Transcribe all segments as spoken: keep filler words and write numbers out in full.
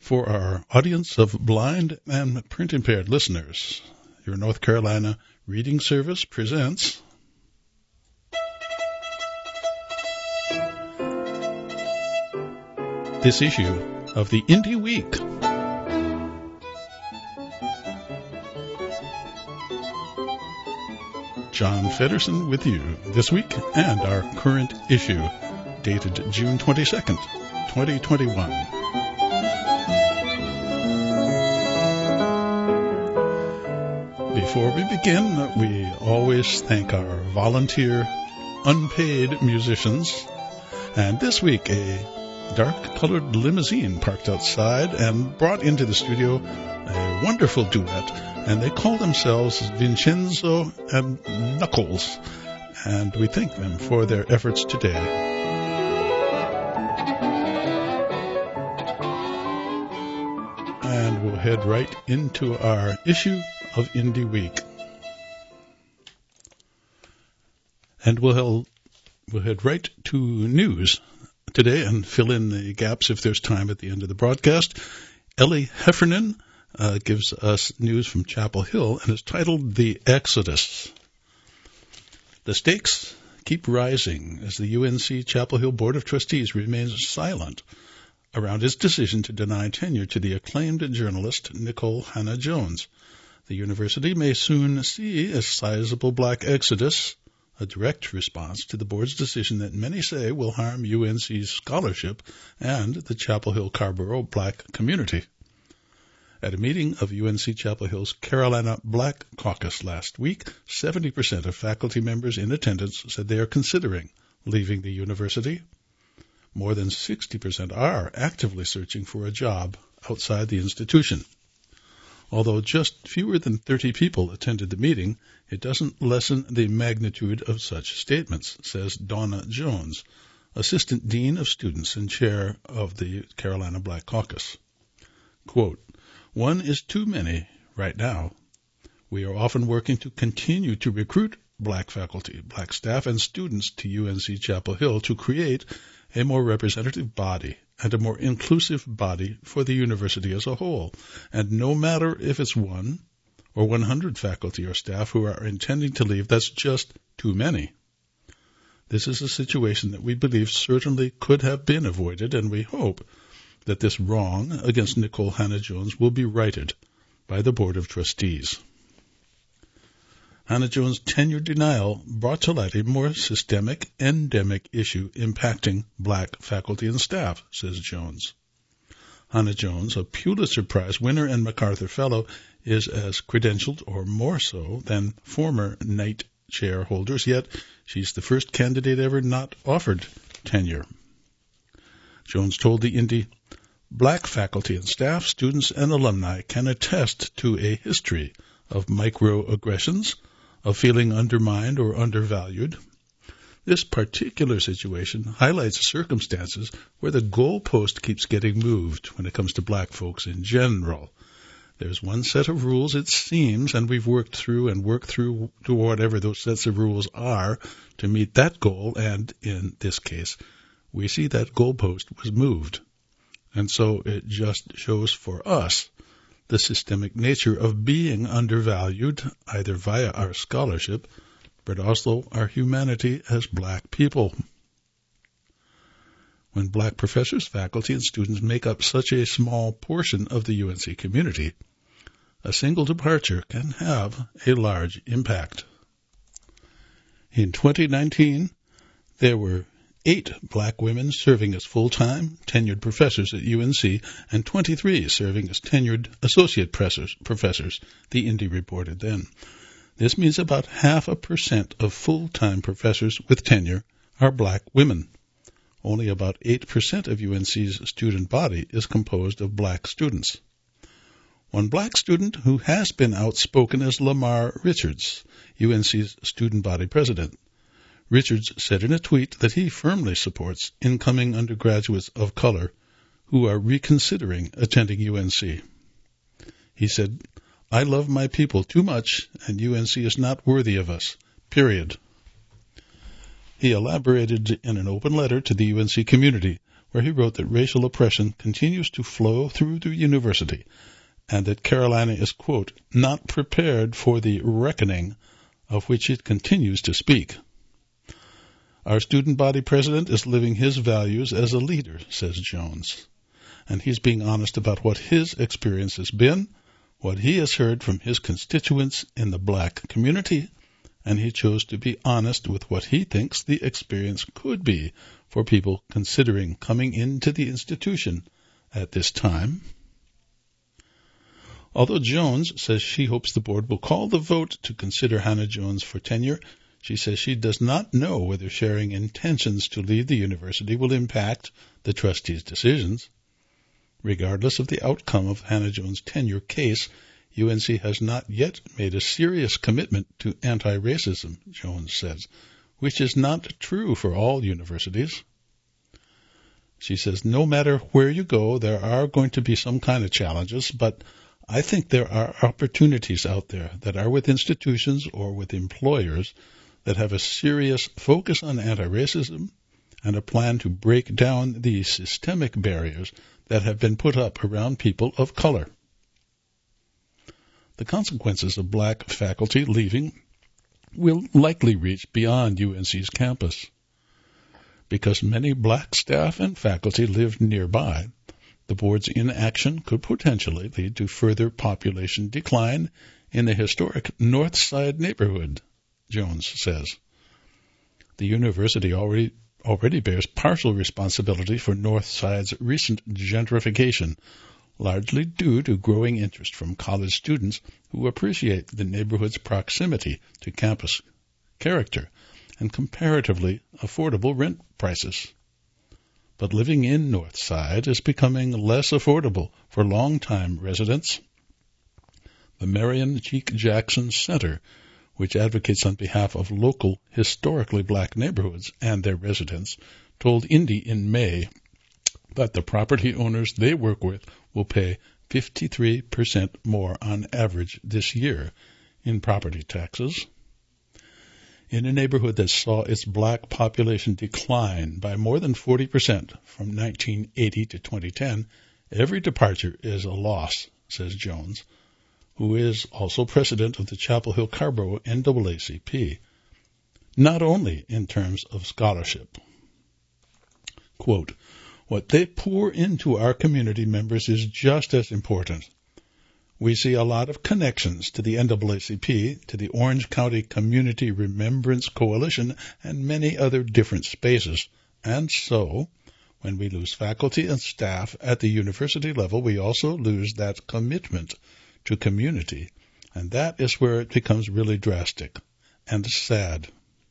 For our audience of blind and print-impaired listeners, your North Carolina Reading Service presents this issue of the Indie Week. John Feddersen with you this week and our current issue, dated June twenty-second, twenty twenty-one. Before we begin, we always thank our volunteer, unpaid musicians. And this week, a dark-colored limousine parked outside and brought into the studio a wonderful duet. And they call themselves Vincenzo and Knuckles. And we thank them for their efforts today. And we'll head right into our issue of Indie Week. And we'll, we'll head right to news today and fill in the gaps if there's time at the end of the broadcast. Ellie Heffernan uh, gives us news from Chapel Hill and is titled The Exodus. The stakes keep rising as the U N C Chapel Hill Board of Trustees remains silent around its decision to deny tenure to the acclaimed journalist Nikole Hannah-Jones. The university may soon see a sizable black exodus, a direct response to the board's decision that many say will harm U N C's scholarship and the Chapel Hill-Carrboro black community. At a meeting of U N C Chapel Hill's Carolina Black Caucus last week, seventy percent of faculty members in attendance said they are considering leaving the university. More than sixty percent are actively searching for a job outside the institution. Although just fewer than thirty people attended the meeting, it doesn't lessen the magnitude of such statements, says Donna Jones, Assistant Dean of Students and Chair of the Carolina Black Caucus. Quote, "One is too many right now. We are often working to continue to recruit black faculty, black staff, and students to U N C Chapel Hill to create a more representative body and a more inclusive body for the university as a whole. And no matter if it's one or one hundred faculty or staff who are intending to leave, that's just too many. This is a situation that we believe certainly could have been avoided, and we hope that this wrong against Nikole Hannah-Jones will be righted by the Board of Trustees." Hannah-Jones' tenure denial brought to light a more systemic, endemic issue impacting black faculty and staff, says Jones. Hannah-Jones, a Pulitzer Prize winner and MacArthur Fellow, is as credentialed or more so than former Knight Chair holders, yet she's the first candidate ever not offered tenure. Jones told the Indy, "Black faculty and staff, students, and alumni can attest to a history of microaggressions, of feeling undermined or undervalued. This particular situation highlights circumstances where the goalpost keeps getting moved when it comes to black folks in general. There's one set of rules, it seems, and we've worked through and worked through to whatever those sets of rules are to meet that goal, and in this case, we see that goalpost was moved. And so it just shows for us the systemic nature of being undervalued, either via our scholarship, but also our humanity as black people. When black professors, faculty, and students make up such a small portion of the U N C community, a single departure can have a large impact. In twenty nineteen, there were eight black women serving as full-time tenured professors at U N C and twenty-three serving as tenured associate professors, the Indy reported then. This means about half a percent of full-time professors with tenure are black women. Only about eight percent of U N C's student body is composed of black students. One black student who has been outspoken is Lamar Richards, U N C's student body president. Richards said in a tweet that he firmly supports incoming undergraduates of color who are reconsidering attending U N C. He said, "I love my people too much, and U N C is not worthy of us, period." He elaborated in an open letter to the U N C community where he wrote that racial oppression continues to flow through the university and that Carolina is, quote, not prepared for the reckoning of which it continues to speak. Our student body president is living his values as a leader, says Jones, and he's being honest about what his experience has been, what he has heard from his constituents in the black community, and he chose to be honest with what he thinks the experience could be for people considering coming into the institution at this time. Although Jones says she hopes the board will call the vote to consider Hannah Jones for tenure, she says she does not know whether sharing intentions to leave the university will impact the trustees' decisions. Regardless of the outcome of Hannah Jones' tenure case, U N C has not yet made a serious commitment to anti-racism, Jones says, which is not true for all universities. She says, no matter where you go, there are going to be some kind of challenges, but I think there are opportunities out there that are with institutions or with employers that have a serious focus on anti-racism and a plan to break down the systemic barriers that have been put up around people of color. The consequences of black faculty leaving will likely reach beyond U N C's campus. Because many black staff and faculty live nearby, the board's inaction could potentially lead to further population decline in the historic North Side neighborhood, Jones says. The university already already bears partial responsibility for North Side's recent gentrification, largely due to growing interest from college students who appreciate the neighborhood's proximity to campus character and comparatively affordable rent prices. But living in North Side is becoming less affordable for longtime residents. The Marion Cheek Jackson Center, which advocates on behalf of local historically black neighborhoods and their residents, told Indy in May that the property owners they work with will pay fifty-three percent more on average this year in property taxes. In a neighborhood that saw its black population decline by more than forty percent from nineteen eighty to twenty ten, every departure is a loss, says Jones, who is also president of the Chapel Hill Carrboro N double A C P, not only in terms of scholarship. Quote, what they pour into our community members is just as important. We see a lot of connections to the N double A C P, to the Orange County Community Remembrance Coalition, and many other different spaces. And so, when we lose faculty and staff at the university level, we also lose that commitment to community. And that is where it becomes really drastic and sad.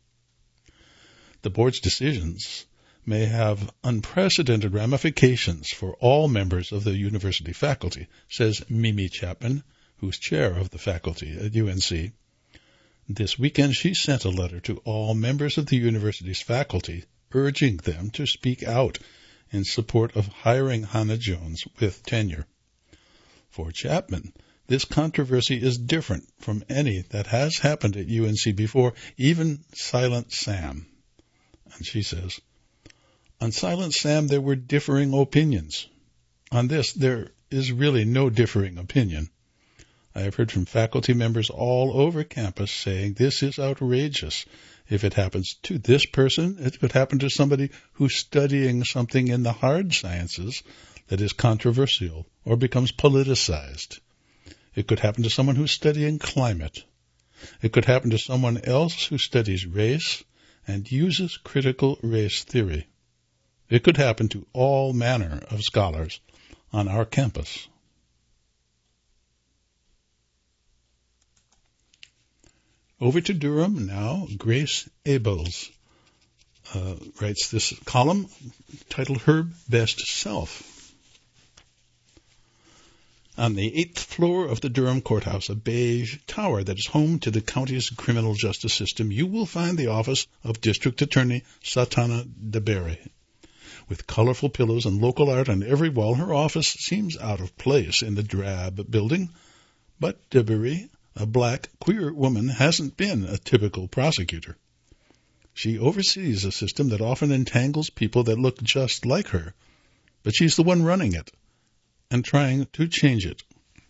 The board's decisions may have unprecedented ramifications for all members of the university faculty, says Mimi Chapman, who's chair of the faculty at U N C. This weekend she sent a letter to all members of the university's faculty urging them to speak out in support of hiring Hannah Jones with tenure. For Chapman, this controversy is different from any that has happened at U N C before, even Silent Sam. And she says, on Silent Sam, there were differing opinions. On this, there is really no differing opinion. I have heard from faculty members all over campus saying this is outrageous. If it happens to this person, it could happen to somebody who's studying something in the hard sciences that is controversial or becomes politicized. It could happen to someone who's studying climate. It could happen to someone else who studies race and uses critical race theory. It could happen to all manner of scholars on our campus. Over to Durham now. Grace Abels uh, writes this column titled Her Best Self. On the eighth floor of the Durham Courthouse, a beige tower that is home to the county's criminal justice system, you will find the office of District Attorney Satana DeBerry. With colorful pillows and local art on every wall, her office seems out of place in the drab building. But DeBerry, a black, queer woman, hasn't been a typical prosecutor. She oversees a system that often entangles people that look just like her, but she's the one running it and trying to change it.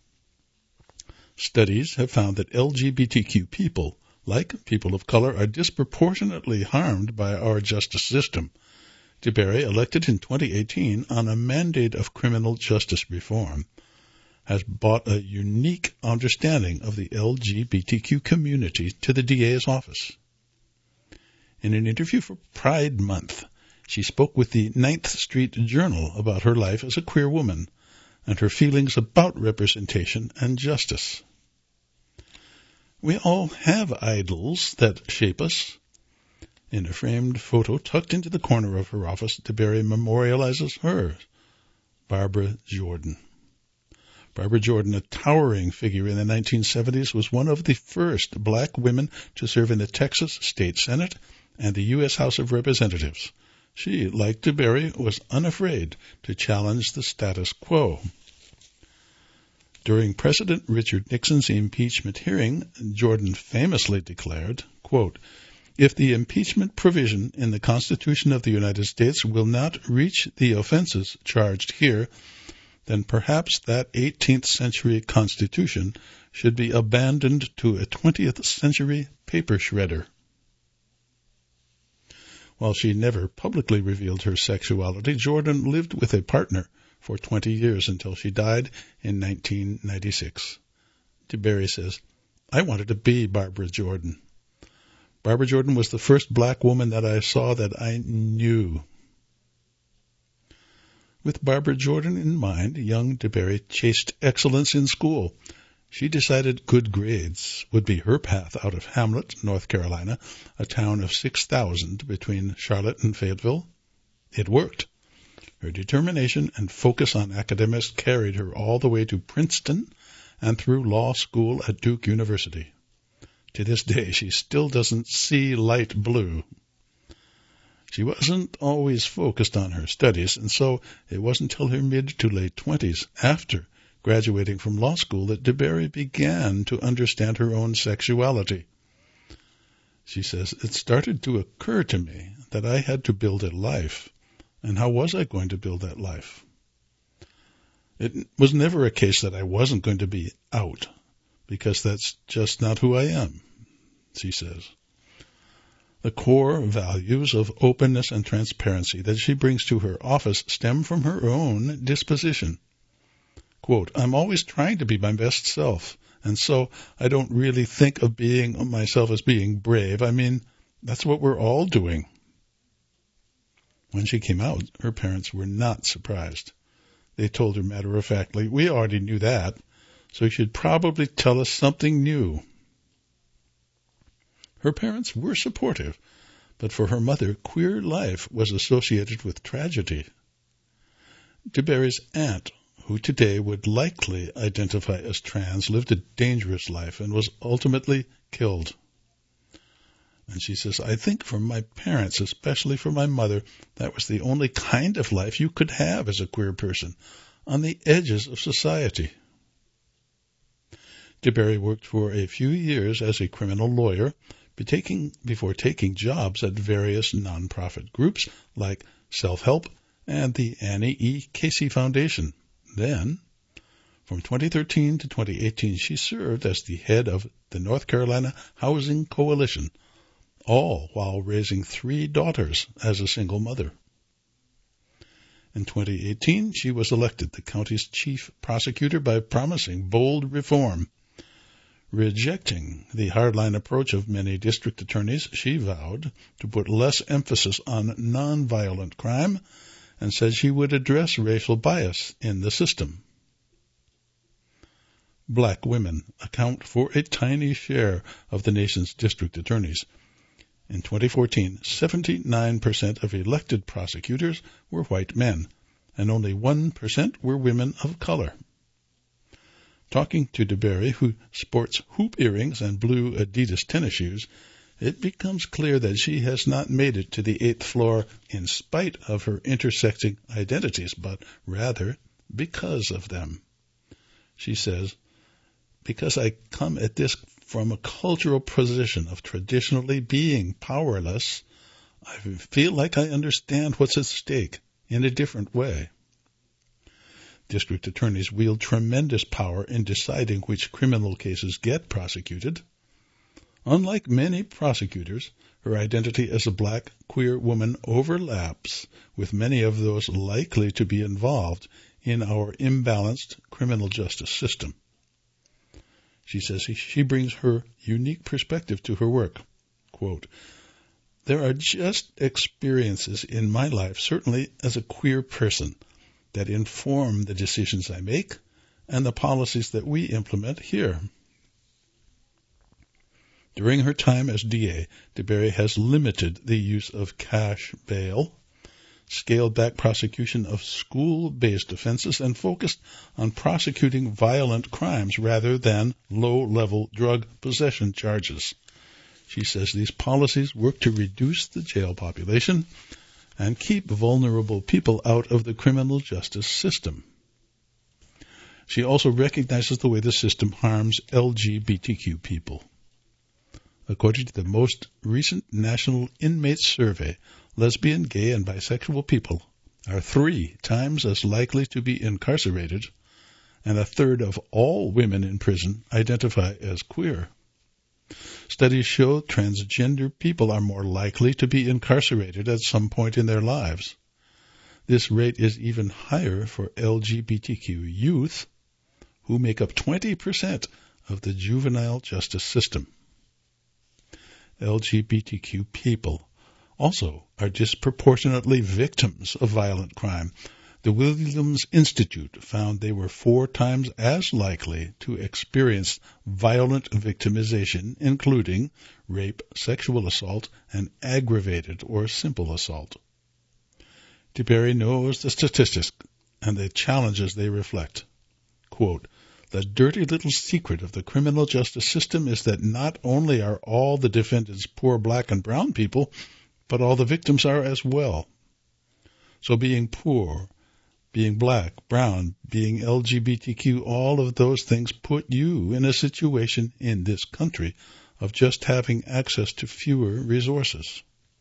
Studies have found that L G B T Q people, like people of color, are disproportionately harmed by our justice system. DeBerry, elected in twenty eighteen on a mandate of criminal justice reform, has brought a unique understanding of the L G B T Q community to the D A's office. In an interview for Pride Month, she spoke with the Ninth Street Journal about her life as a queer woman and her feelings about representation and justice. We all have idols that shape us. In a framed photo tucked into the corner of her office, DeBerry memorializes her, Barbara Jordan. Barbara Jordan, a towering figure in the nineteen seventies, was one of the first black women to serve in the Texas State Senate and the U S House of Representatives. She, like DeBerry, was unafraid to challenge the status quo. During President Richard Nixon's impeachment hearing, Jordan famously declared, quote, "If the impeachment provision in the Constitution of the United States will not reach the offenses charged here, then perhaps that eighteenth century Constitution should be abandoned to a twentieth century paper shredder." While she never publicly revealed her sexuality, Jordan lived with a partner for twenty years until she died in nineteen ninety-six. DeBerry says, "I wanted to be Barbara Jordan. Barbara Jordan was the first black woman that I saw that I knew." With Barbara Jordan in mind, young DeBerry chased excellence in school. She decided good grades would be her path out of Hamlet, North Carolina, a town of six thousand between Charlotte and Fayetteville. It worked. Her determination and focus on academics carried her all the way to Princeton and through law school at Duke University. To this day, she still doesn't see light blue. She wasn't always focused on her studies, and so it wasn't until her mid to late twenties, after graduating from law school, that DeBerry began to understand her own sexuality. She says, "It started to occur to me that I had to build a life, and how was I going to build that life? It was never a case that I wasn't going to be out, because that's just not who I am," she says. The core values of openness and transparency that she brings to her office stem from her own disposition. Quote, "I'm always trying to be my best self, and so I don't really think of being myself as being brave. I mean, that's what we're all doing." When she came out, her parents were not surprised. They told her matter-of-factly, "We already knew that, so you should probably tell us something new." Her parents were supportive, but for her mother, queer life was associated with tragedy. DeBerry's aunt, who today would likely identify as trans, lived a dangerous life and was ultimately killed. And she says, "I think for my parents, especially for my mother, that was the only kind of life you could have as a queer person, on the edges of society." DeBerry worked for a few years as a criminal lawyer, Taking, before taking jobs at various nonprofit groups like Self-Help and the Annie E. Casey Foundation. Then, from twenty thirteen to twenty eighteen, she served as the head of the North Carolina Housing Coalition, all while raising three daughters as a single mother. In twenty eighteen, she was elected the county's chief prosecutor by promising bold reform. Rejecting the hardline approach of many district attorneys, she vowed to put less emphasis on nonviolent crime and said she would address racial bias in the system. Black women account for a tiny share of the nation's district attorneys. In twenty fourteen, seventy-nine percent of elected prosecutors were white men, and only one percent were women of color. Talking to DeBerry, who sports hoop earrings and blue Adidas tennis shoes, it becomes clear that she has not made it to the eighth floor in spite of her intersecting identities, but rather because of them. She says, "Because I come at this from a cultural position of traditionally being powerless, I feel like I understand what's at stake in a different way." District attorneys wield tremendous power in deciding which criminal cases get prosecuted. Unlike many prosecutors, her identity as a black queer woman overlaps with many of those likely to be involved in our imbalanced criminal justice system. She says she brings her unique perspective to her work. Quote, "There are just experiences in my life, certainly as a queer person, that inform the decisions I make and the policies that we implement here." During her time as D A, DeBerry has limited the use of cash bail, scaled back prosecution of school-based offenses, and focused on prosecuting violent crimes rather than low-level drug possession charges. She says these policies work to reduce the jail population and keep vulnerable people out of the criminal justice system. She also recognizes the way the system harms L G B T Q people. According to the most recent National Inmates Survey, lesbian, gay, and bisexual people are three times as likely to be incarcerated, and a third of all women in prison identify as queer. Studies show transgender people are more likely to be incarcerated at some point in their lives. This rate is even higher for L G B T Q youth, who make up twenty percent of the juvenile justice system. L G B T Q people also are disproportionately victims of violent crime. The Williams Institute found they were four times as likely to experience violent victimization, including rape, sexual assault, and aggravated or simple assault. DeBerry knows the statistics and the challenges they reflect. Quote, "The dirty little secret of the criminal justice system is that not only are all the defendants poor black and brown people, but all the victims are as well. So being poor, being black, brown, being L G B T Q, all of those things put you in a situation in this country of just having access to fewer resources."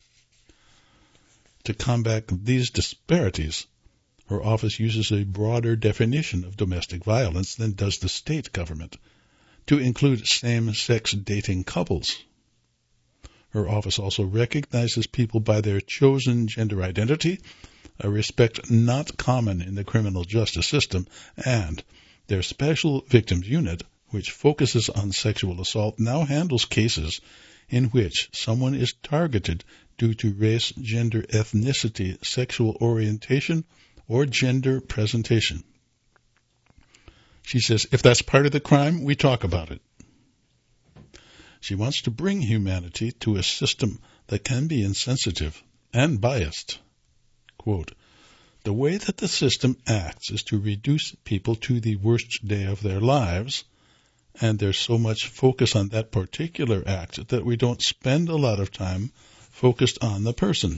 To combat these disparities, her office uses a broader definition of domestic violence than does the state government, to include same-sex dating couples. Her office also recognizes people by their chosen gender identity, a respect not common in the criminal justice system, and their Special Victims Unit, which focuses on sexual assault, now handles cases in which someone is targeted due to race, gender, ethnicity, sexual orientation, or gender presentation. She says, if that's part of the crime, we talk about it. She wants to bring humanity to a system that can be insensitive and biased. Quote, "The way that the system acts is to reduce people to the worst day of their lives, and there's so much focus on that particular act that we don't spend a lot of time focused on the person."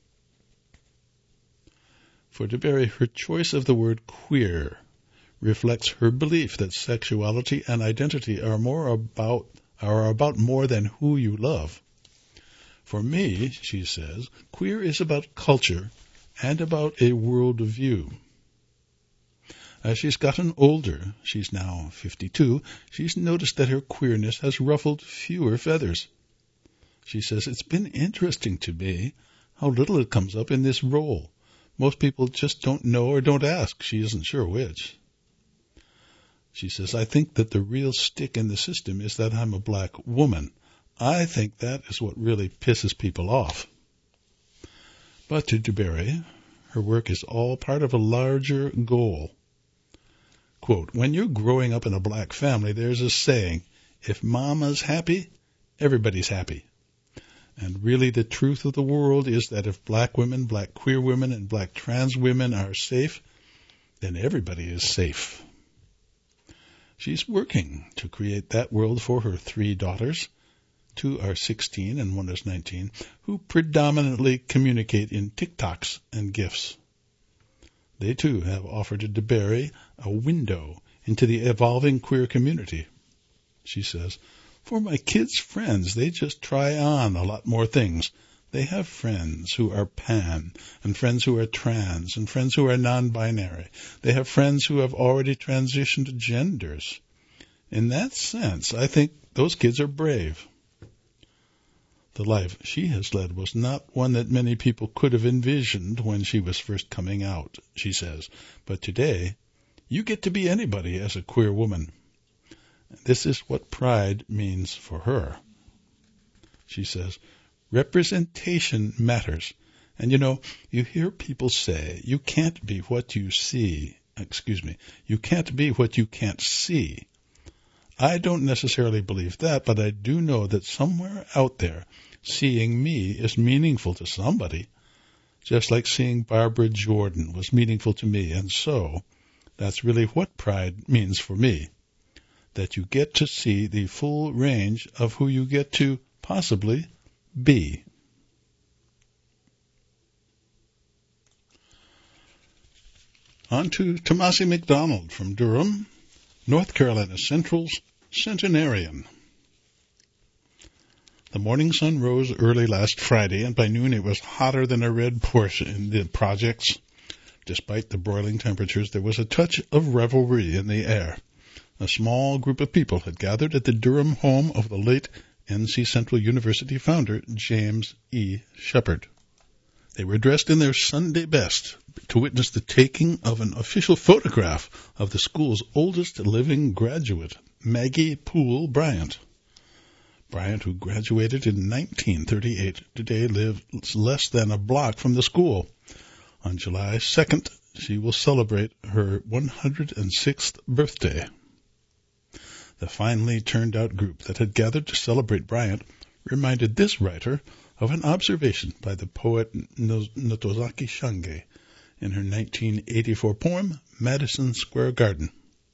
For DeBerry, her choice of the word queer reflects her belief that sexuality and identity are more about are about more than who you love. For me, she says, queer is about culture and about a world view. As she's gotten older, she's now fifty-two, she's noticed that her queerness has ruffled fewer feathers. She says, "It's been interesting to me how little it comes up in this role. Most people just don't know or don't ask. She isn't sure which." She says, "I think that the real stick in the system is that I'm a black woman. I think that is what really pisses people off." But to DeBerry, her work is all part of a larger goal. Quote, "When you're growing up in a black family, there's a saying, if mama's happy, everybody's happy. And really the truth of the world is that if black women, black queer women, and black trans women are safe, then everybody is safe." She's working to create that world for her three daughters. Two are sixteen and one is nineteen, who predominantly communicate in TikToks and GIFs. They too have offered to DeBerry a window into the evolving queer community. She says, "For my kids' friends, they just try on a lot more things They have friends who are pan, and friends who are trans, and friends who are non-binary. They have friends who have already transitioned genders. In that sense, I think those kids are brave. The life she has led was not one that many people could have envisioned when she was first coming out, she says. But today, you get to be anybody as a queer woman. This is what pride means for her. She says, representation matters. And you know, you hear people say, you can't be what you see. Excuse me, you can't be what you can't see. I don't necessarily believe that, but I do know that somewhere out there, seeing me is meaningful to somebody, just like seeing Barbara Jordan was meaningful to me. And so, that's really what pride means for me, that you get to see the full range of who you get to possibly be. On to Tomasi McDonald from Durham, North Carolina Central's centenarian. The morning sun rose early last Friday, and by noon it was hotter than a red Porsche in the projects. Despite the broiling temperatures, there was a touch of revelry in the air. A small group of people had gathered at the Durham home of the late N C Central University founder, James E. Shepherd. They were dressed in their Sunday best to witness the taking of an official photograph of the school's oldest living graduate, Maggie Poole Bryant. Bryant, who graduated in nineteen thirty-eight, today lives less than a block from the school. On July second, she will celebrate her one hundred sixth birthday. The finely turned-out group that had gathered to celebrate Bryant reminded this writer of an observation by the poet Ntozake Shange in her nineteen eighty-four poem, Madison Square Garden.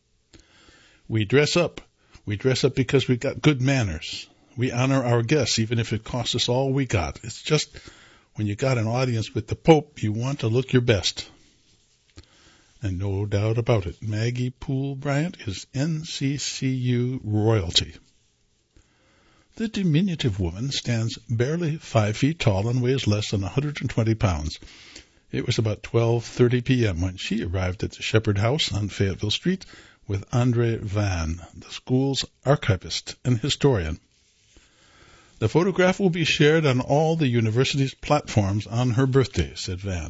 We dress up. We dress up because we got good manners. We honor our guests even if it costs us all we got. It's just when you got an audience with the Pope, you want to look your best. And no doubt about it, Maggie Poole Bryant is N C C U royalty. The diminutive woman stands barely five feet tall and weighs less than one hundred twenty pounds. It was about twelve thirty p.m. when she arrived at the Shepherd House on Fayetteville Street with Andre Van, the school's archivist and historian. The photograph will be shared on all the university's platforms on her birthday, said Van.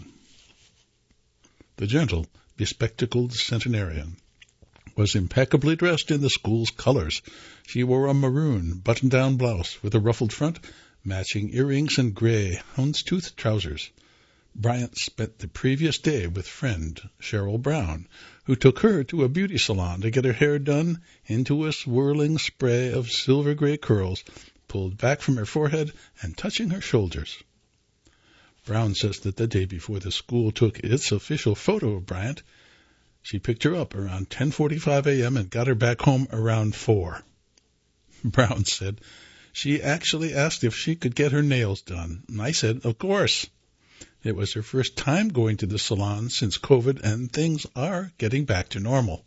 The gentle, bespectacled centenarian was impeccably dressed in the school's colors. She wore a maroon button-down blouse with a ruffled front, matching earrings and gray houndstooth trousers. Bryant spent the previous day with friend Cheryl Brown, who took her to a beauty salon to get her hair done into a swirling spray of silver-gray curls pulled back from her forehead and touching her shoulders. Brown says that the day before the school took its official photo of Bryant, she picked her up around ten forty-five a.m. and got her back home around four. Brown said she actually asked if she could get her nails done, and I said, of course. It was her first time going to the salon since COVID, and things are getting back to normal.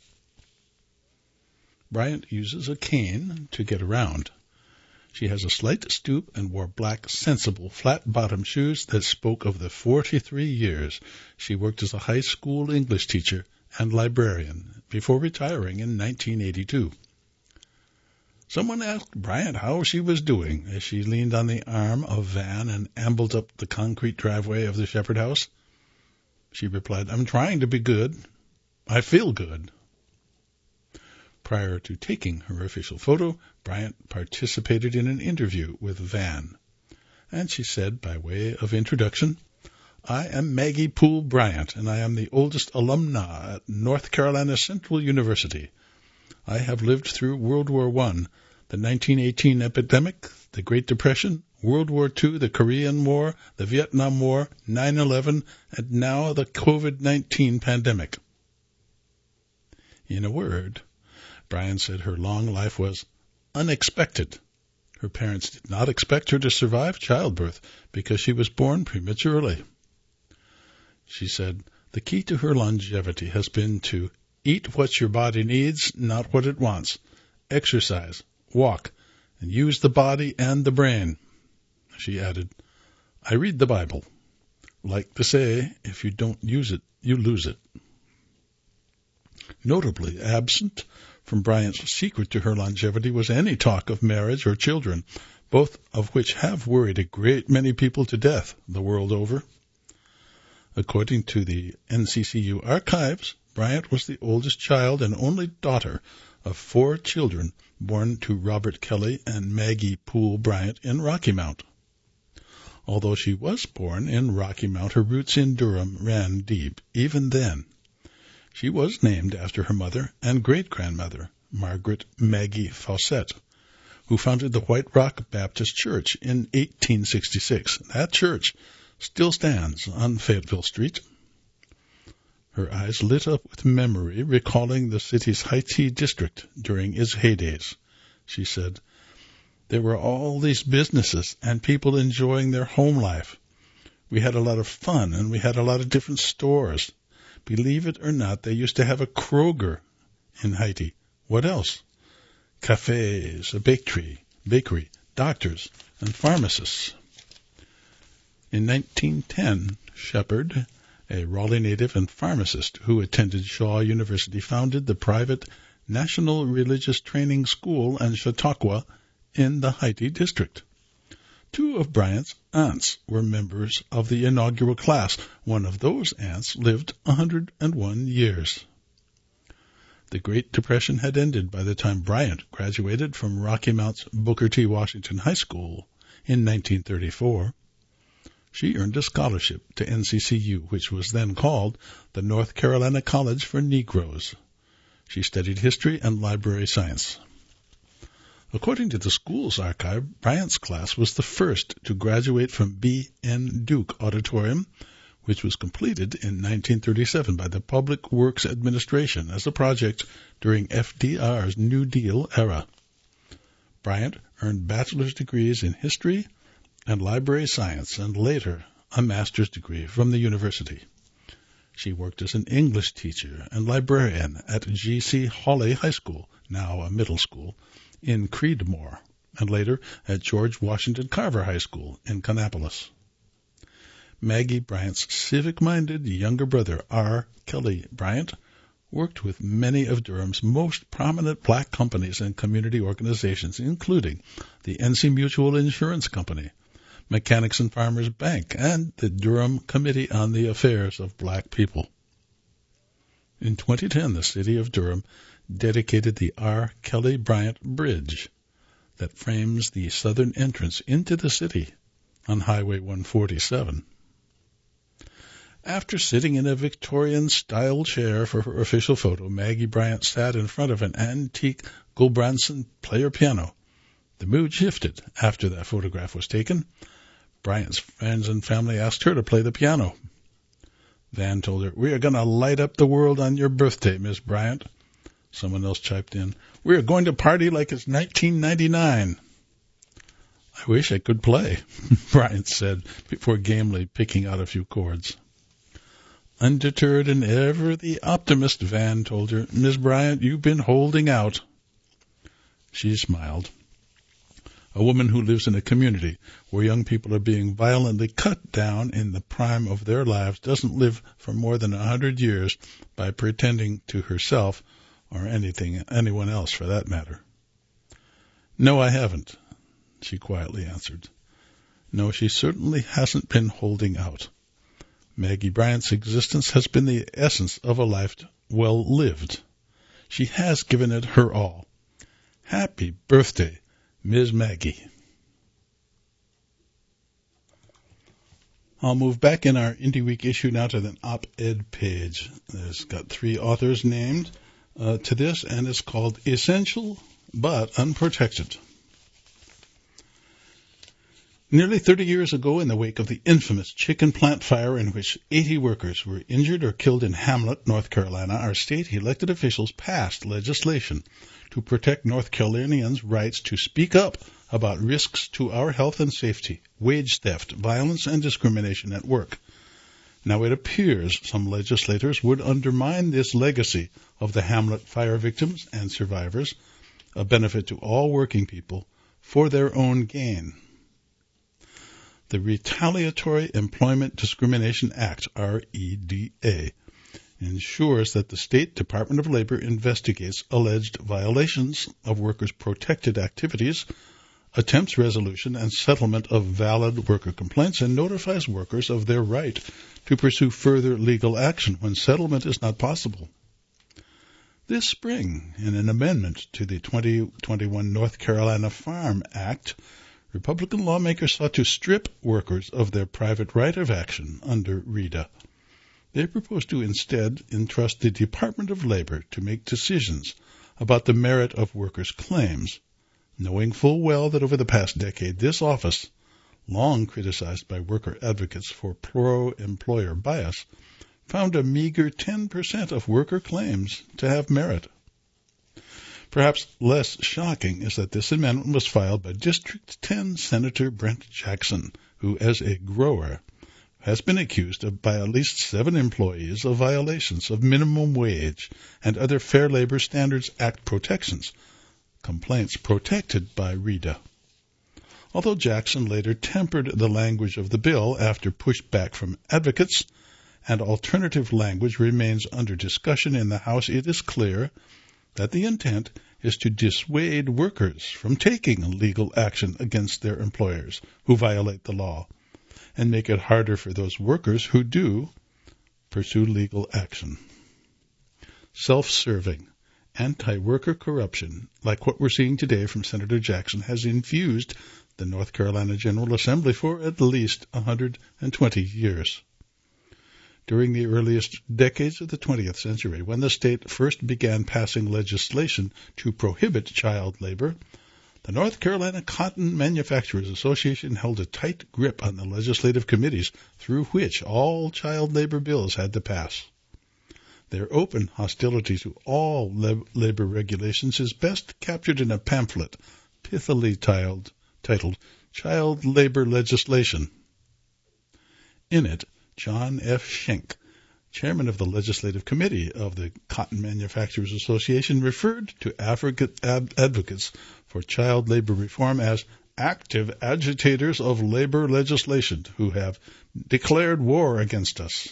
Bryant uses a cane to get around. She has a slight stoop and wore black, sensible, flat-bottom shoes that spoke of the forty-three years she worked as a high school English teacher and librarian before retiring in nineteen eighty-two. Someone asked Bryant how she was doing as she leaned on the arm of Van and ambled up the concrete driveway of the Shepherd House. She replied, I'm trying to be good. I feel good. Prior to taking her official photo, Bryant participated in an interview with Van. And she said, by way of introduction, I am Maggie Poole Bryant, and I am the oldest alumna at North Carolina Central University. I have lived through World War One, the nineteen eighteen epidemic, the Great Depression, World War Two, the Korean War, the Vietnam War, nine eleven, and now the COVID nineteen pandemic. In a word, Bryant said her long life was unexpected. Her parents did not expect her to survive childbirth because she was born prematurely. She said, the key to her longevity has been to eat what your body needs, not what it wants. Exercise, walk, and use the body and the brain. She added, I read the Bible. Like to say, if you don't use it, you lose it. Notably absent from Bryant's secret to her longevity was any talk of marriage or children, both of which have worried a great many people to death the world over. According to the N C C U archives, Bryant was the oldest child and only daughter of four children born to Robert Kelly and Maggie Poole Bryant in Rocky Mount. Although she was born in Rocky Mount, her roots in Durham ran deep. Even then, she was named after her mother and great-grandmother, Margaret Maggie Fawcett, who founded the White Rock Baptist Church in eighteen sixty-six. That church still stands on Fayetteville Street. Her eyes lit up with memory, recalling the city's high-tea district during its heydays. She said, "There were all these businesses and people enjoying their home life. We had a lot of fun, and we had a lot of different stores. Believe it or not, they used to have a Kroger in Haiti. What else? Cafes, a bakery, bakery, doctors, and pharmacists." In nineteen ten, Shepard, a Raleigh native and pharmacist who attended Shaw University, founded the private National Religious Training School in Chautauqua in the Haiti district. Two of Bryant's aunts were members of the inaugural class. One of those aunts lived one hundred one years. The Great Depression had ended by the time Bryant graduated from Rocky Mount's Booker T. Washington High School in nineteen thirty-four. She earned a scholarship to N C C U, which was then called the North Carolina College for Negroes. She studied history and library science. According to the school's archive, Bryant's class was the first to graduate from B N Duke Auditorium, which was completed in nineteen thirty-seven by the Public Works Administration as a project during F D R's New Deal era. Bryant earned bachelor's degrees in history and library science, and later a master's degree from the university. She worked as an English teacher and librarian at G C Hawley High School, now a middle school, in Creedmoor, and later at George Washington Carver High School in Kannapolis. Maggie Bryant's civic-minded younger brother, R. Kelly Bryant, worked with many of Durham's most prominent black companies and community organizations, including the N C Mutual Insurance Company, Mechanics and Farmers Bank, and the Durham Committee on the Affairs of Black People. In twenty ten, the city of Durham dedicated the R. Kelly Bryant Bridge that frames the southern entrance into the city on Highway one forty-seven. After sitting in a Victorian-style chair for her official photo, Maggie Bryant sat in front of an antique Gulbranson player piano. The mood shifted after that photograph was taken. Bryant's friends and family asked her to play the piano. Van told her, "We are going to light up the world on your birthday, Miss Bryant." Someone else chimed in, "We are going to party like it's nineteen ninety-nine. "I wish I could play," Bryant said, before gamely picking out a few chords. Undeterred and ever the optimist, Van told her, "Miss Bryant, you've been holding out." She smiled. A woman who lives in a community where young people are being violently cut down in the prime of their lives doesn't live for more than a hundred years by pretending to herself, or anything, anyone else for that matter. "No, I haven't," she quietly answered. No, she certainly hasn't been holding out. Maggie Bryant's existence has been the essence of a life well lived. She has given it her all. Happy birthday, Miz Maggie. I'll move back in our Indie Week issue now to the op-ed page. There's got three authors named uh, to this, and it's called Essential but Unprotected. Nearly thirty years ago, in the wake of the infamous chicken plant fire in which eighty workers were injured or killed in Hamlet, North Carolina, our state elected officials passed legislation to protect North Carolinians' rights to speak up about risks to our health and safety, wage theft, violence, and discrimination at work. Now it appears some legislators would undermine this legacy of the Hamlet fire victims and survivors, a benefit to all working people, for their own gain. The Retaliatory Employment Discrimination Act, R E D A, ensures that the State Department of Labor investigates alleged violations of workers' protected activities, attempts resolution and settlement of valid worker complaints, and notifies workers of their right to pursue further legal action when settlement is not possible. This spring, in an amendment to the twenty twenty-one North Carolina Farm Act, Republican lawmakers sought to strip workers of their private right of action under REDA. They proposed to instead entrust the Department of Labor to make decisions about the merit of workers' claims, knowing full well that over the past decade this office, long criticized by worker advocates for pro-employer bias, found a meager ten percent of worker claims to have merit. Perhaps less shocking is that this amendment was filed by District ten Senator Brent Jackson, who, as a grower, has been accused of by at least seven employees of violations of minimum wage and other Fair Labor Standards Act protections, complaints protected by REDA. Although Jackson later tempered the language of the bill after pushback from advocates, and alternative language remains under discussion in the House, it is clear that the intent is to dissuade workers from taking legal action against their employers who violate the law, and make it harder for those workers who do pursue legal action. Self-serving, anti-worker corruption, like what we're seeing today from Senator Jackson, has infused the North Carolina General Assembly for at least one hundred twenty years. During the earliest decades of the twentieth century, when the state first began passing legislation to prohibit child labor, the North Carolina Cotton Manufacturers Association held a tight grip on the legislative committees through which all child labor bills had to pass. Their open hostility to all lab- labor regulations is best captured in a pamphlet pithily titled, titled Child Labor Legislation. In it, John F. Schenck, chairman of the Legislative Committee of the Cotton Manufacturers Association, referred to advocates for child labor reform as active agitators of labor legislation who have declared war against us.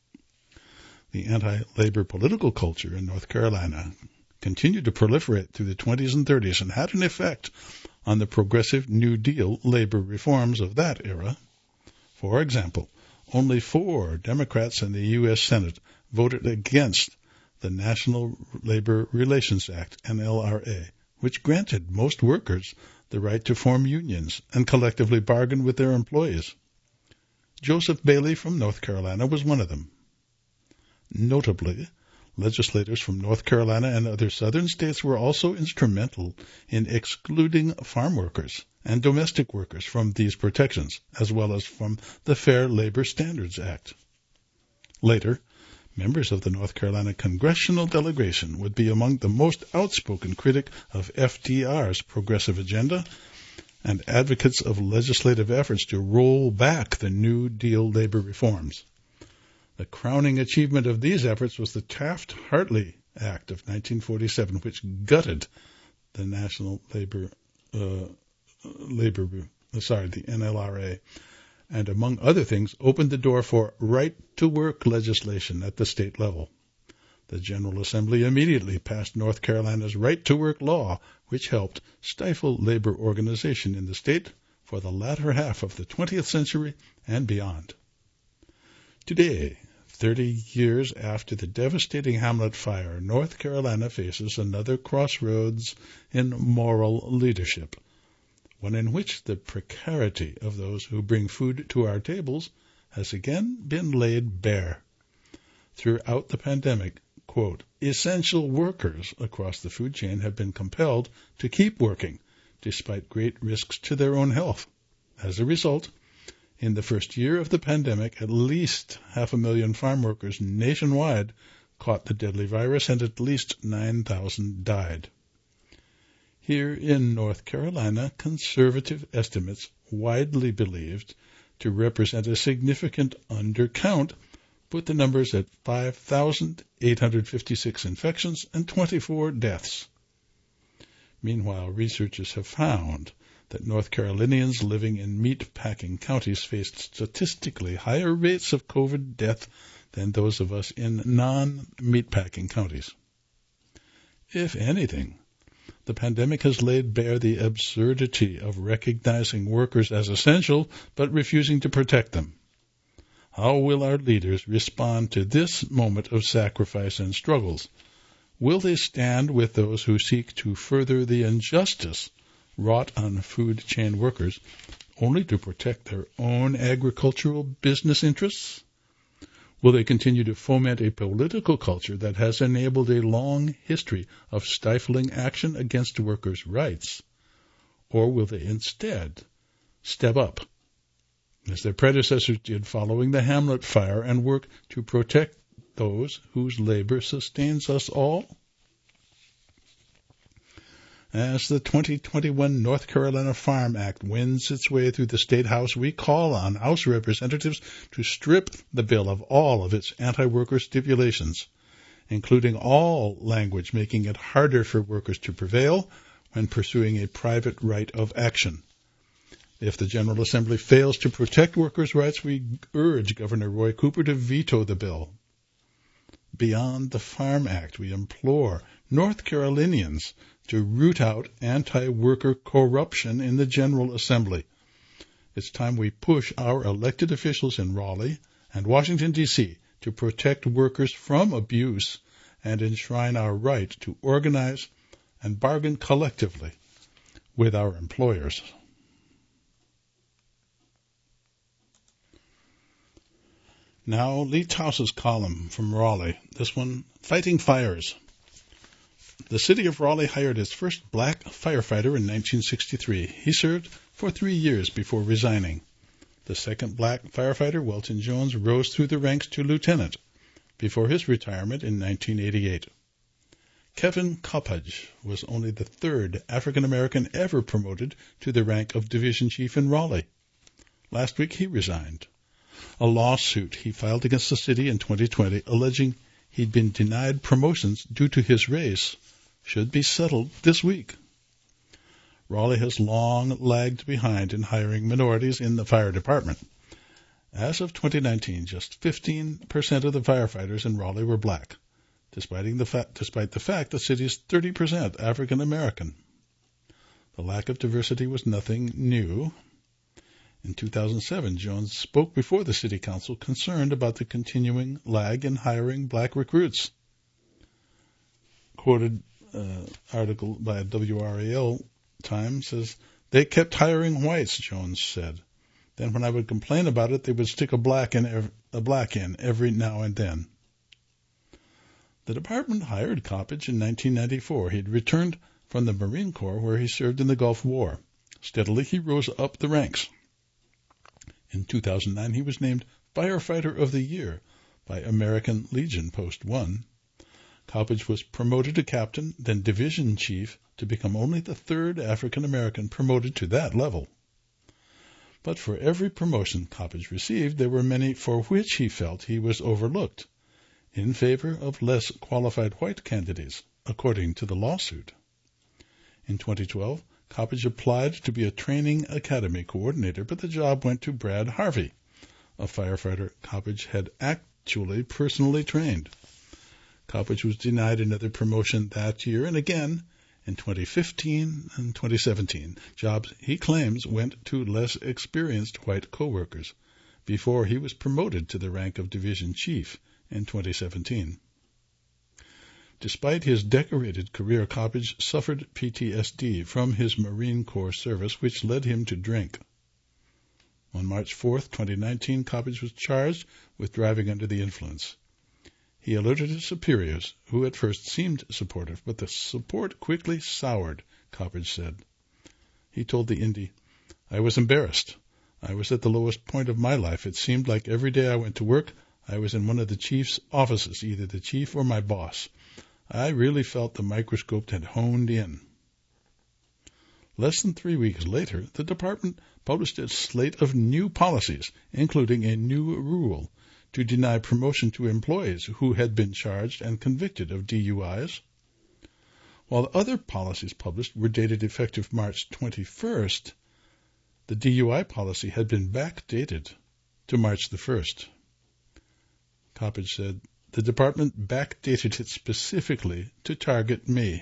The anti-labor political culture in North Carolina continued to proliferate through the twenties and thirties and had an effect on the progressive New Deal labor reforms of that era. For example, only four Democrats in the U S Senate voted against the National Labor Relations Act, N L R A, which granted most workers the right to form unions and collectively bargain with their employees. Joseph Bailey from North Carolina was one of them. Notably, legislators from North Carolina and other southern states were also instrumental in excluding farm workers and domestic workers from these protections, as well as from the Fair Labor Standards Act. Later, members of the North Carolina congressional delegation would be among the most outspoken critic of F D R's progressive agenda and advocates of legislative efforts to roll back the New Deal labor reforms. The crowning achievement of these efforts was the Taft-Hartley Act of nineteen forty-seven, which gutted the National Labor, uh, Labor, sorry, the N L R A, and among other things, opened the door for right-to-work legislation at the state level. The General Assembly immediately passed North Carolina's right-to-work law, which helped stifle labor organization in the state for the latter half of the twentieth century and beyond. Today, thirty years after the devastating Hamlet fire, North Carolina faces another crossroads in moral leadership, one in which the precarity of those who bring food to our tables has again been laid bare. Throughout the pandemic, quote, essential workers across the food chain have been compelled to keep working despite great risks to their own health. As a result, in the first year of the pandemic, at least half a million farm workers nationwide caught the deadly virus and at least nine thousand died. Here in North Carolina, conservative estimates, widely believed to represent a significant undercount, put the numbers at five thousand eight hundred fifty-six infections and twenty-four deaths. Meanwhile, researchers have found that North Carolinians living in meat-packing counties faced statistically higher rates of COVID death than those of us in non-meat-packing counties. If anything, the pandemic has laid bare the absurdity of recognizing workers as essential but refusing to protect them. How will our leaders respond to this moment of sacrifice and struggles? Will they stand with those who seek to further the injustice wrought on food chain workers only to protect their own agricultural business interests? Will they continue to foment a political culture that has enabled a long history of stifling action against workers' rights? Or will they instead step up, as their predecessors did following the Hamlet fire, and work to protect those whose labor sustains us all? As the twenty twenty-one North Carolina Farm Act wends its way through the State House, we call on House representatives to strip the bill of all of its anti-worker stipulations, including all language making it harder for workers to prevail when pursuing a private right of action. If the General Assembly fails to protect workers' rights, we urge Governor Roy Cooper to veto the bill. Beyond the Farm Act, we implore North Carolinians to root out anti-worker corruption in the General Assembly. It's time we push our elected officials in Raleigh and Washington, D C to protect workers from abuse and enshrine our right to organize and bargain collectively with our employers. Now, Lee Towse's column from Raleigh. This one, Fighting Fires. The city of Raleigh hired its first black firefighter in nineteen sixty-three. He served for three years before resigning. The second black firefighter, Welton Jones, rose through the ranks to lieutenant before his retirement in nineteen eighty-eight. Kevin Coppage was only the third African-American ever promoted to the rank of division chief in Raleigh. Last week he resigned. A lawsuit he filed against the city in twenty twenty, alleging he'd been denied promotions due to his race, should be settled this week. Raleigh has long lagged behind in hiring minorities in the fire department. As of twenty nineteen, just fifteen percent of the firefighters in Raleigh were black, despite the, fa- despite the fact the city is thirty percent African American. The lack of diversity was nothing new. In two thousand seven, Jones spoke before the city council concerned about the continuing lag in hiring black recruits. Quoted uh, article by W R A L Times says, "They kept hiring whites," Jones said. "Then when I would complain about it, they would stick a black in, ev- a black in every now and then." The department hired Coppage in nineteen ninety-four. He had returned from the Marine Corps, where he served in the Gulf War. Steadily, he rose up the ranks. In two thousand nine, he was named Firefighter of the Year by American Legion Post one. Coppage was promoted to captain, then division chief, to become only the third African-American promoted to that level. But for every promotion Coppage received, there were many for which he felt he was overlooked, in favor of less qualified white candidates, according to the lawsuit. In twenty twelve, Coppage applied to be a training academy coordinator, but the job went to Brad Harvey, a firefighter Coppage had actually personally trained. Coppage was denied another promotion that year and again in twenty fifteen and twenty seventeen. Jobs, he claims, went to less experienced white coworkers before he was promoted to the rank of division chief in twenty seventeen. Despite his decorated career, Coppage suffered P T S D from his Marine Corps service, which led him to drink. On March fourth, twenty nineteen, Coppage was charged with driving under the influence. He alerted his superiors, who at first seemed supportive, but the support quickly soured, Coppage said. He told the Indy, "I was embarrassed. I was at the lowest point of my life. It seemed like every day I went to work, I was in one of the chief's offices, either the chief or my boss. I really felt the microscope had honed in." Less than three weeks later, the department published a slate of new policies, including a new rule to deny promotion to employees who had been charged and convicted of D U Is. While the other policies published were dated effective March twenty-first, the D U I policy had been backdated to March the first. Coppage said, the department backdated it specifically to target me.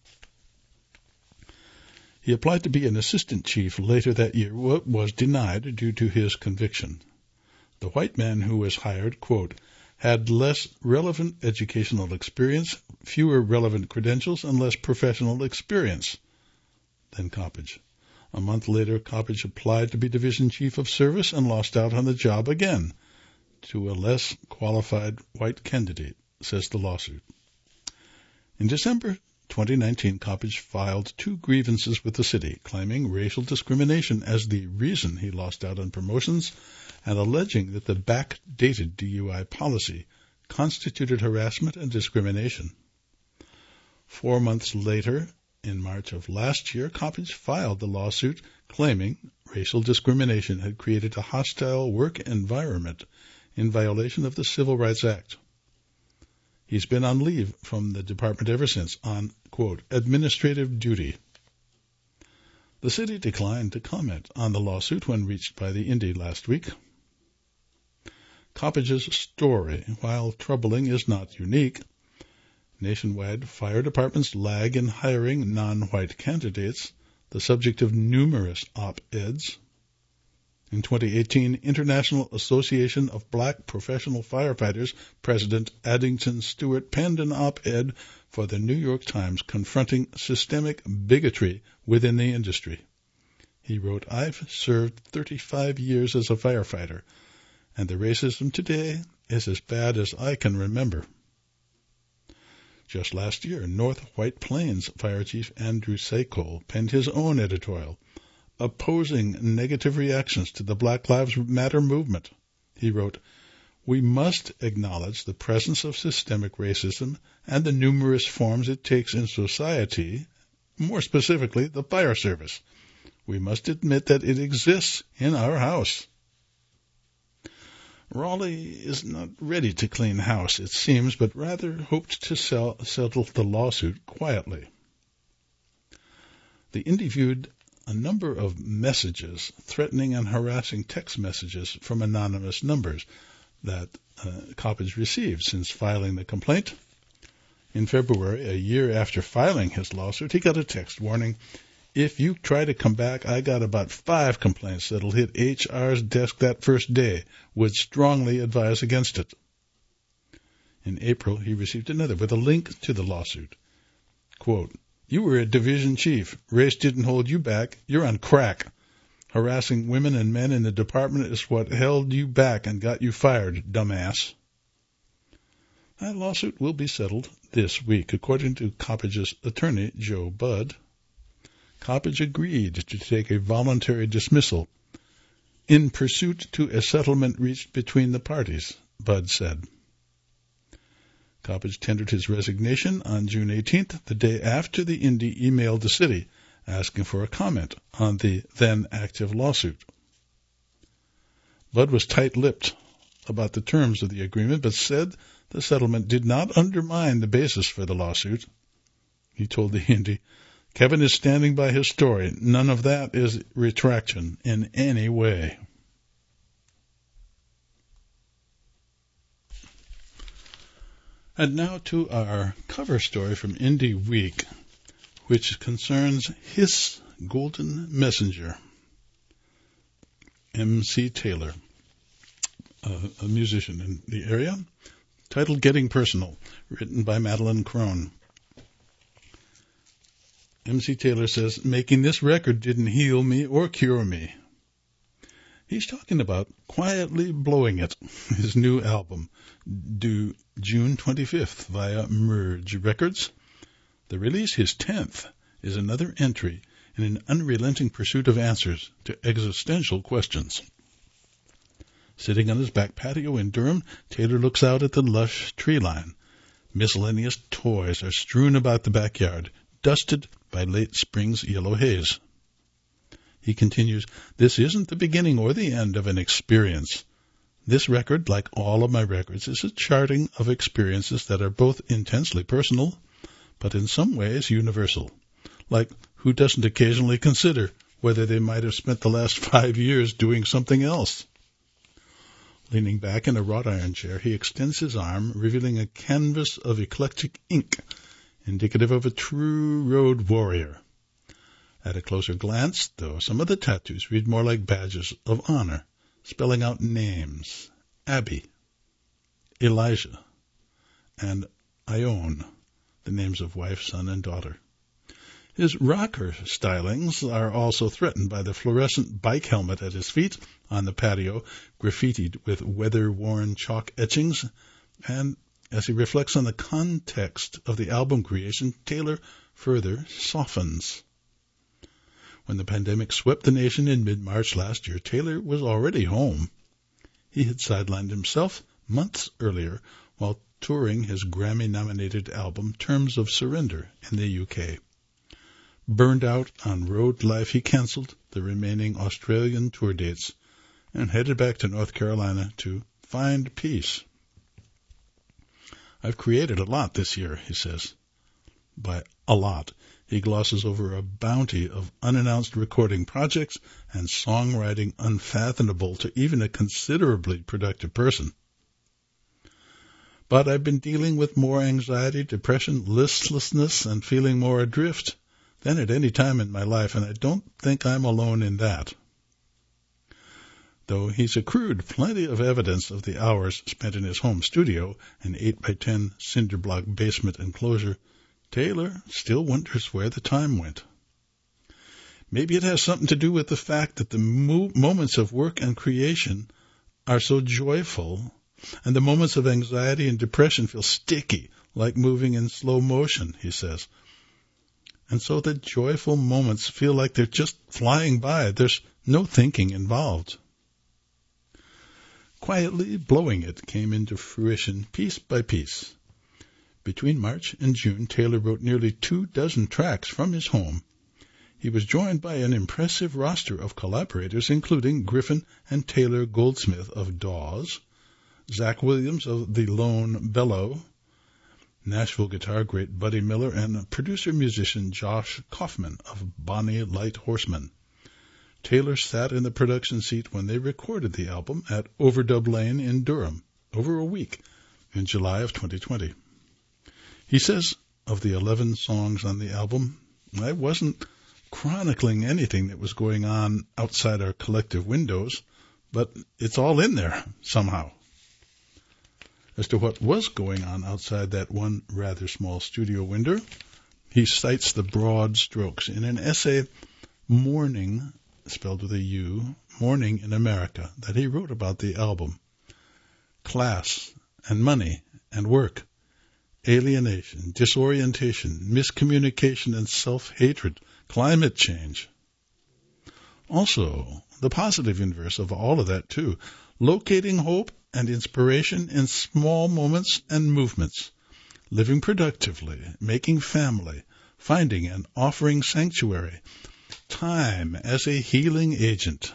He applied to be an assistant chief later that year, but was denied due to his conviction. The white man who was hired, quote, had less relevant educational experience, fewer relevant credentials, and less professional experience than Coppage. A month later, Coppage applied to be division chief of service and lost out on the job again to a less qualified white candidate, says the lawsuit. In December twenty nineteen, Coppage filed two grievances with the city, claiming racial discrimination as the reason he lost out on promotions and alleging that the backdated D U I policy constituted harassment and discrimination. Four months later, in March of last year, Coppage filed the lawsuit claiming racial discrimination had created a hostile work environment in violation of the Civil Rights Act. He's been on leave from the department ever since on, quote, administrative duty. The city declined to comment on the lawsuit when reached by the Indy last week. Coppage's story, while troubling, is not unique. Nationwide, fire departments lag in hiring non-white candidates, the subject of numerous op-eds. In twenty eighteen, International Association of Black Professional Firefighters President Addington Stewart penned an op-ed for the New York Times confronting systemic bigotry within the industry. He wrote, I've served thirty-five years as a firefighter, and the racism today is as bad as I can remember. Just last year, North White Plains Fire Chief Andrew Seiko penned his own editorial, opposing negative reactions to the Black Lives Matter movement. He wrote, we must acknowledge the presence of systemic racism and the numerous forms it takes in society, more specifically the fire service. We must admit that it exists in our house. Raleigh is not ready to clean house, it seems, but rather hoped to sell, settle the lawsuit quietly. The Indy viewed a number of messages, threatening and harassing text messages from anonymous numbers that uh, Coppage received since filing the complaint. In February, a year after filing his lawsuit, he got a text warning, if you try to come back, I got about five complaints that'll hit H R's desk that first day. Would strongly advise against it. In April, he received another with a link to the lawsuit. Quote, you were a division chief. Race didn't hold you back. You're on crack. Harassing women and men in the department is what held you back and got you fired, dumbass. That lawsuit will be settled this week, according to Coppage's attorney, Joe Budd. Coppage agreed to take a voluntary dismissal in pursuit to a settlement reached between the parties, Budd said. Coppage tendered his resignation on June eighteenth, the day after the Indy emailed the city, asking for a comment on the then-active lawsuit. Budd was tight-lipped about the terms of the agreement, but said the settlement did not undermine the basis for the lawsuit. He told the Indy, Kevin is standing by his story. None of that is retraction in any way. And now to our cover story from Indy Week, which concerns his golden messenger, M C Taylor, a, a musician in the area, titled Getting Personal, written by Madeline Crone. M C Taylor says, making this record didn't heal me or cure me. He's talking about Quietly Blowing It, his new album, due June twenty-fifth via Merge Records. The release, his tenth, is another entry in an unrelenting pursuit of answers to existential questions. Sitting on his back patio in Durham, Taylor looks out at the lush tree line. Miscellaneous toys are strewn about the backyard, dusted by late spring's yellow haze. He continues, this isn't the beginning or the end of an experience. This record, like all of my records, is a charting of experiences that are both intensely personal, but in some ways universal. Like, who doesn't occasionally consider whether they might have spent the last five years doing something else? Leaning back in a wrought iron chair, he extends his arm, revealing a canvas of eclectic ink, indicative of a true road warrior. At a closer glance, though, some of the tattoos read more like badges of honor, spelling out names: Abby, Elijah, and Ione, the names of wife, son, and daughter. His rocker stylings are also threatened by the fluorescent bike helmet at his feet on the patio, graffitied with weather-worn chalk etchings, and as he reflects on the context of the album creation, Taylor further softens. When the pandemic swept the nation in mid-March last year, Taylor was already home. He had sidelined himself months earlier while touring his Grammy-nominated album Terms of Surrender in the U K. Burned out on road life, he canceled the remaining Australian tour dates and headed back to North Carolina to find peace. I've created a lot this year, he says. By a lot, he glosses over a bounty of unannounced recording projects and songwriting unfathomable to even a considerably productive person. But I've been dealing with more anxiety, depression, listlessness, and feeling more adrift than at any time in my life, and I don't think I'm alone in that. Though he's accrued plenty of evidence of the hours spent in his home studio, an eight by ten cinder block basement enclosure, Taylor still wonders where the time went. Maybe it has something to do with the fact that the mo- moments of work and creation are so joyful, and the moments of anxiety and depression feel sticky, like moving in slow motion, he says. And so the joyful moments feel like they're just flying by. There's no thinking involved. Quietly blowing it came into fruition piece by piece. Between March and June, Taylor wrote nearly two dozen tracks from his home. He was joined by an impressive roster of collaborators, including Griffin and Taylor Goldsmith of Dawes, Zach Williams of The Lone Bellow, Nashville guitar great Buddy Miller, and producer-musician Josh Kaufman of Bonnie Light Horseman. Taylor sat in the production seat when they recorded the album at Overdub Lane in Durham over a week in July of twenty twenty. He says of the eleven songs on the album, I wasn't chronicling anything that was going on outside our collective windows, but it's all in there somehow. As to what was going on outside that one rather small studio window, he cites the broad strokes in an essay, Mourning, spelled with a U, Mourning in America, that he wrote about the album. Class and money and work, alienation, disorientation, miscommunication and self-hatred, climate change. Also, the positive inverse of all of that, too, locating hope and inspiration in small moments and movements, living productively, making family, finding and offering sanctuary, time as a healing agent.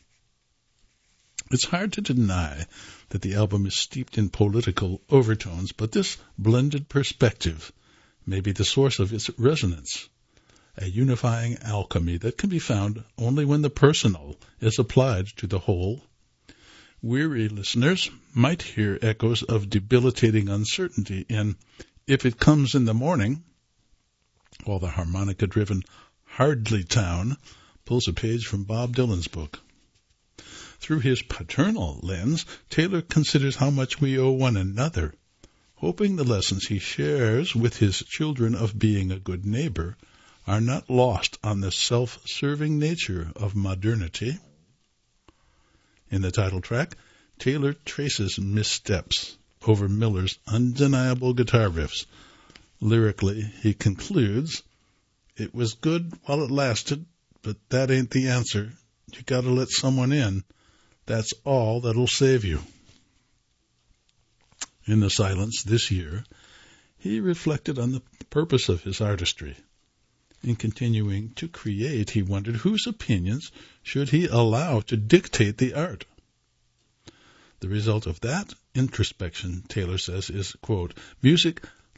It's hard to deny that the album is steeped in political overtones, but this blended perspective may be the source of its resonance, a unifying alchemy that can be found only when the personal is applied to the whole. Weary listeners might hear echoes of debilitating uncertainty in If It Comes in the Morning, while the harmonica-driven Hardly Town pulls a page from Bob Dylan's book. Through his paternal lens, Taylor considers how much we owe one another, hoping the lessons he shares with his children of being a good neighbor are not lost on the self-serving nature of modernity. In the title track, Taylor traces missteps over Miller's undeniable guitar riffs. Lyrically, he concludes, it was good while it lasted, but that ain't the answer. You gotta let someone in. That's all that'll save you. In the silence this year, he reflected on the purpose of his artistry. In continuing to create, he wondered whose opinions should he allow to dictate the art. The result of that introspection, Taylor says, is, quote, music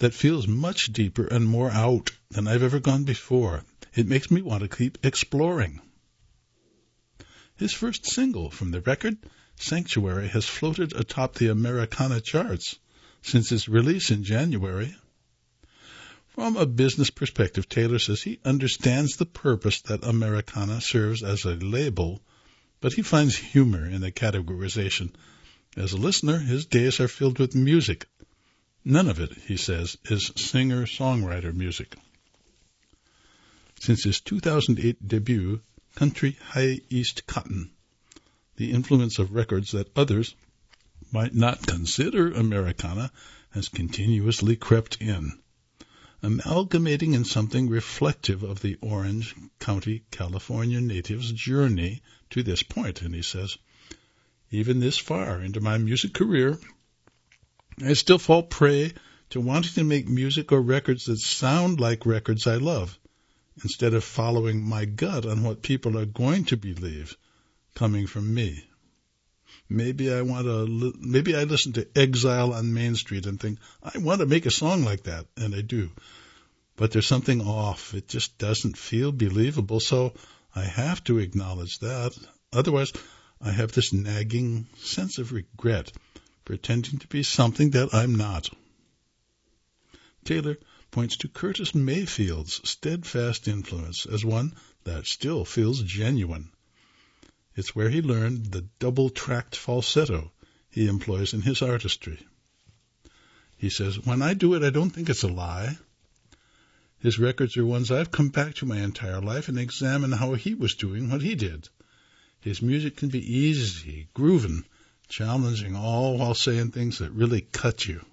that feels much deeper and more out than I've ever gone before. It makes me want to keep exploring. His first single from the record, Sanctuary, has floated atop the Americana charts since its release in January. From a business perspective, Taylor says he understands the purpose that Americana serves as a label, but he finds humor in the categorization. As a listener, his days are filled with music. None of it, he says, is singer-songwriter music. Since his two thousand eight debut, Country High East Cotton, the influence of records that others might not consider Americana has continuously crept in, amalgamating in something reflective of the Orange County, California native's journey to this point. And he says, even this far into my music career, I still fall prey to wanting to make music or records that sound like records I love, instead of following my gut on what people are going to believe coming from me. Maybe I want to, maybe I listen to Exile on Main Street and think, I want to make a song like that, and I do. But there's something off. It just doesn't feel believable, so I have to acknowledge that. Otherwise, I have this nagging sense of regret, pretending to be something that I'm not. Taylor points to Curtis Mayfield's steadfast influence as one that still feels genuine. It's where he learned the double-tracked falsetto he employs in his artistry. He says, when I do it, I don't think it's a lie. His records are ones I've come back to my entire life and examine how he was doing what he did. His music can be easy, grooving, challenging, all while saying things that really cut you.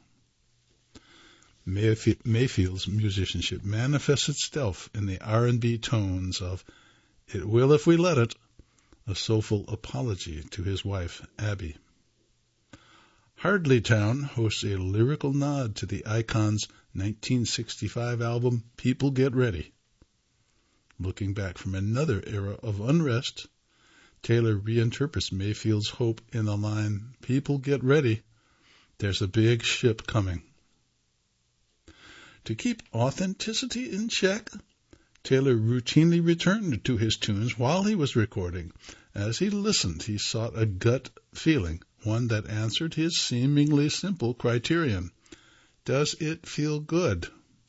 Mayfield's musicianship manifests itself in the R and B tones of It Will If We Let It, a soulful apology to his wife, Abby. Hardly Town hosts a lyrical nod to the icon's nineteen sixty-five album, People Get Ready. Looking back from another era of unrest, Taylor reinterprets Mayfield's hope in the line, People get ready, there's a big ship coming. To keep authenticity in check, Taylor routinely returned to his tunes while he was recording. As he listened, he sought a gut feeling, one that answered his seemingly simple criterion. Does it feel good?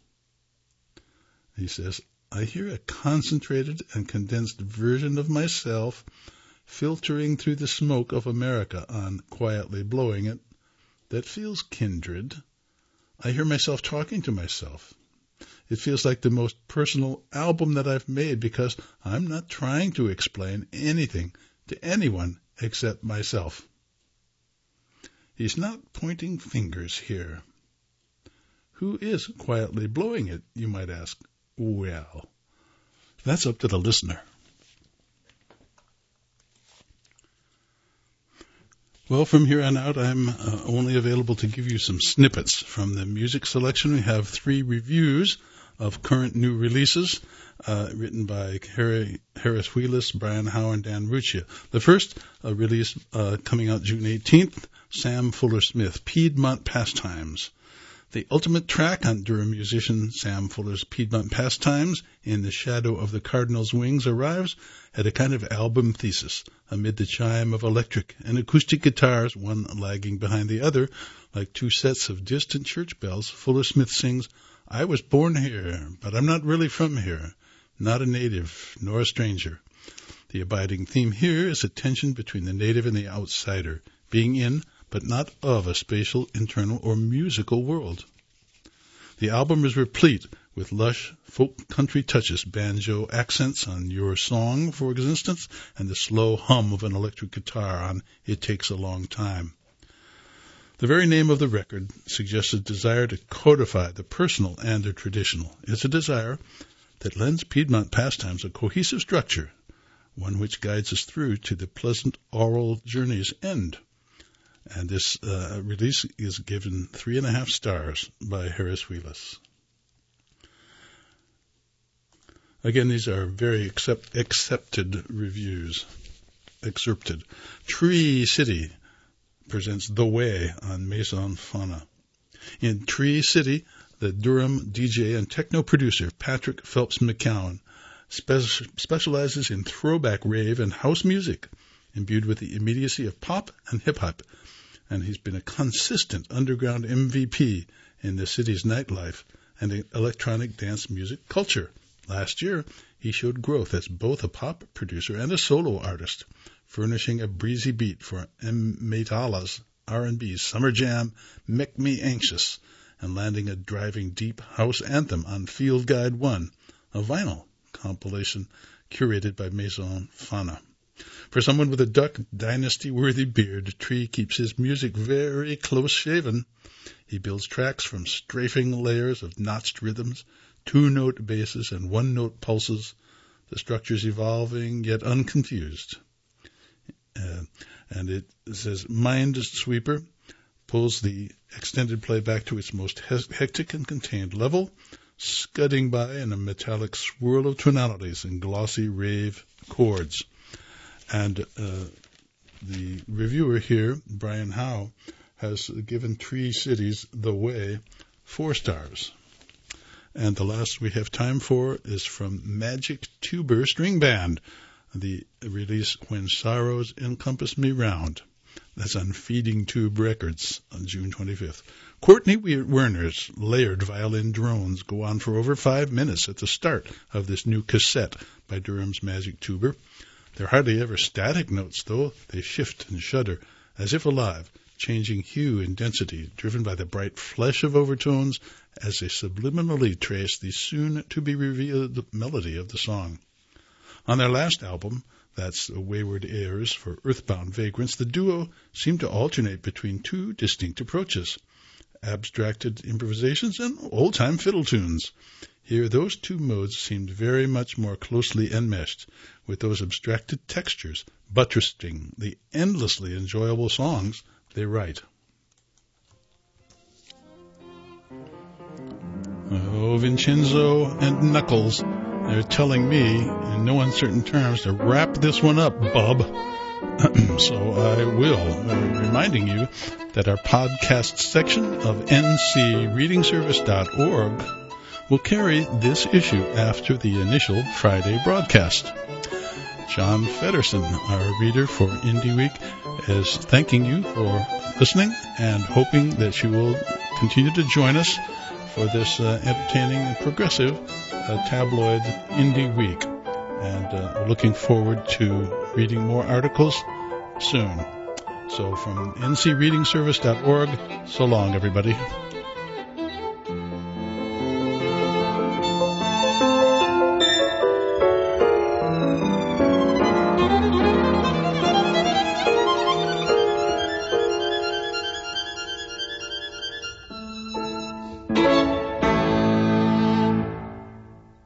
He says, I hear a concentrated and condensed version of myself filtering through the smoke of America on Quietly Blowing It that feels kindred. I hear myself talking to myself. It feels like the most personal album that I've made because I'm not trying to explain anything to anyone except myself. He's not pointing fingers here. Who is quietly blowing it, you might ask? Well, that's up to the listener. Well, from here on out, I'm uh, only available to give you some snippets from the music selection. We have three reviews of current new releases uh, written by Harry, Harris Wheelis, Brian Howe, and Dan Ruccia. The first uh, release uh, coming out June eighteenth, Sam Fuller Smith, Piedmont Pastimes. The ultimate track on Durham musician Sam Fuller's Piedmont Pastimes, In the Shadow of the Cardinal's Wings, arrives at a kind of album thesis, amid the chime of electric and acoustic guitars, one lagging behind the other, like two sets of distant church bells. Fuller Smith sings, I was born here, but I'm not really from here, not a native nor a stranger. The abiding theme here is a tension between the native and the outsider, being in but not of a spatial, internal, or musical world. The album is replete with lush folk country touches, banjo accents on Your Song, for instance, and the slow hum of an electric guitar on It Takes a Long Time. The very name of the record suggests a desire to codify the personal and the traditional. It's a desire that lends Piedmont Pastimes a cohesive structure, one which guides us through to the pleasant oral journey's end. And this uh, release is given three and a half stars by Harris Wheelis. Again, these are very accept, accepted reviews. Excerpted. Tree City presents The Way on Maison Fauna. In Tree City, the Durham D J and techno producer Patrick Phelps McCown spe- specializes in throwback rave and house music, imbued with the immediacy of pop and hip-hop, and he's been a consistent underground M V P in the city's nightlife and electronic dance music culture. Last year, he showed growth as both a pop producer and a solo artist, furnishing a breezy beat for M. Metala's R and B Summer Jam, Make Me Anxious, and landing a driving deep house anthem on Field Guide one, a vinyl compilation curated by Maison Fauna. For someone with a Duck Dynasty-worthy beard, Tree keeps his music very close-shaven. He builds tracks from strafing layers of notched rhythms, two-note basses, and one-note pulses, the structures evolving yet unconfused. Uh, and it says Minesweeper pulls the extended play back to its most hectic and contained level, scudding by in a metallic swirl of tonalities and glossy rave chords. And uh, the reviewer here, Brian Howe, has given Tree Cities The Way four stars. And the last we have time for is from Magic Tuber String Band, the release When Sorrows Encompass Me Round. That's on Feeding Tube Records on June twenty-fifth. Courtney Werner's layered violin drones go on for over five minutes at the start of this new cassette by Durham's Magic Tuber. They're hardly ever static notes, though. They shift and shudder, as if alive, changing hue and density, driven by the bright flesh of overtones as they subliminally trace the soon-to-be-revealed melody of the song. On their last album, that's Wayward Airs for Earthbound Vagrants, the duo seemed to alternate between two distinct approaches, abstracted improvisations and old-time fiddle tunes. Here, those two modes seemed very much more closely enmeshed, with those abstracted textures buttressing the endlessly enjoyable songs they write. Oh, Vincenzo and Knuckles, they're telling me in no uncertain terms to wrap this one up, bub. So I will, uh, reminding you that our podcast section of N C reading service dot org will carry this issue after the initial Friday broadcast. John Fedderson, our reader for Indie Week, is thanking you for listening and hoping that you will continue to join us for this uh, entertaining and progressive uh, tabloid Indie Week. And uh, we're looking forward to reading more articles soon. So from N C reading service dot org, so long, everybody.